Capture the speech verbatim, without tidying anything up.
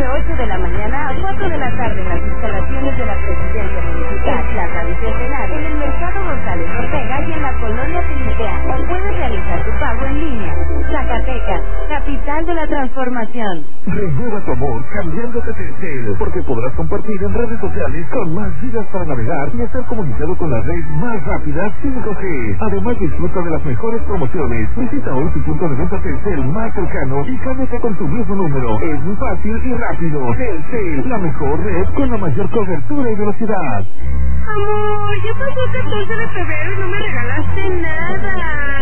ocho de la mañana a cuatro de la tarde en las instalaciones de la Presidencia Municipal, Plaza Bicentenario, en el Mercado González Ortega y en la Colonia Felipeán. O puedes realizar tu pago en línea. Zacatecas, capital de la transformación. Renueva tu amor cambiándote a Telcel, porque podrás compartir en redes sociales con más gigas para navegar y estar comunicado con la red más rápida cinco G. Además, disfruta de las mejores promociones. Visita hoy tu punto de venta Telcel más cercano y cámbiate con tu mismo número. Es muy fácil y rápido. Telcel, la mejor red con la mayor cobertura y velocidad. Amor, ya pasó el catorce de febrero y no me regalaste nada.